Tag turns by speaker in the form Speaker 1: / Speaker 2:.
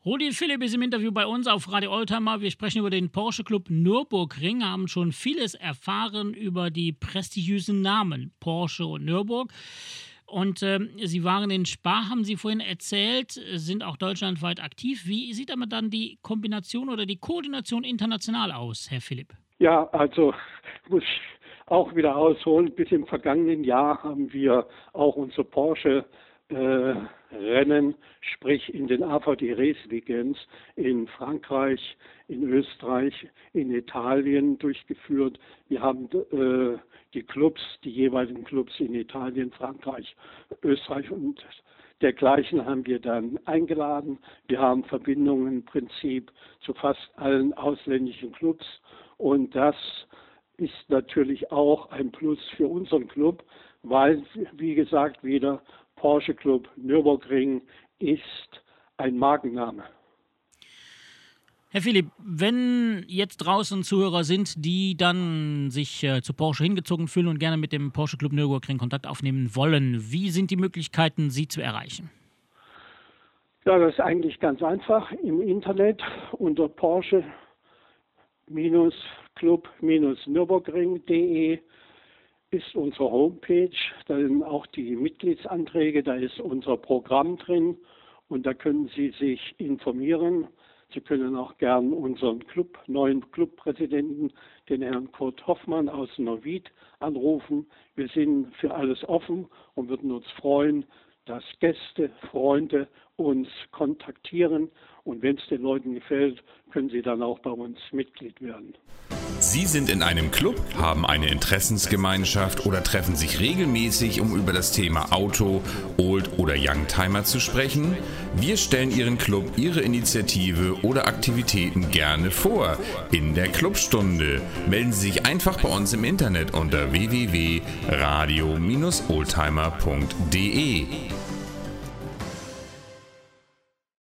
Speaker 1: Rudi Philipp ist im Interview bei uns auf Radio Oldtimer. Wir sprechen über den Porsche Club Nürburgring, haben schon vieles erfahren über die prestigiösen Namen Porsche und Nürburg. Und Sie waren in Spa, haben Sie vorhin erzählt, sind auch deutschlandweit aktiv. Wie sieht aber dann die Kombination oder die Koordination international aus, Herr Philipp?
Speaker 2: Ja, also muss ich auch wieder ausholen. Bis im vergangenen Jahr haben wir auch unsere Porsche Rennen, sprich in den AVD Race Weekends in Frankreich, in Österreich, in Italien durchgeführt. Wir haben die jeweiligen Clubs in Italien, Frankreich, Österreich und dergleichen haben wir dann eingeladen. Wir haben Verbindungen im Prinzip zu fast allen ausländischen Clubs und das ist natürlich auch ein Plus für unseren Club, weil, wie gesagt, wieder Porsche Club Nürburgring ist ein Markenname.
Speaker 1: Herr Philipp, wenn jetzt draußen Zuhörer sind, die dann sich zu Porsche hingezogen fühlen und gerne mit dem Porsche Club Nürburgring Kontakt aufnehmen wollen, wie sind die Möglichkeiten, Sie zu erreichen?
Speaker 2: Ja, das ist eigentlich ganz einfach. Im Internet unter Porsche-Club-Nürburgring.de ist unsere Homepage, da sind auch die Mitgliedsanträge, da ist unser Programm drin und da können Sie sich informieren. Sie können auch gern unseren neuen Clubpräsidenten, den Herrn Kurt Hoffmann aus Neuwied, anrufen. Wir sind für alles offen und würden uns freuen, dass Gäste, Freunde uns kontaktieren und wenn es den Leuten gefällt, können sie dann auch bei uns Mitglied werden.
Speaker 3: Sie sind in einem Club, haben eine Interessensgemeinschaft oder treffen sich regelmäßig, um über das Thema Auto, Old oder Youngtimer zu sprechen? Wir stellen Ihren Club, Ihre Initiative oder Aktivitäten gerne vor in der Clubstunde. Melden Sie sich einfach bei uns im Internet unter www.radio-oldtimer.de.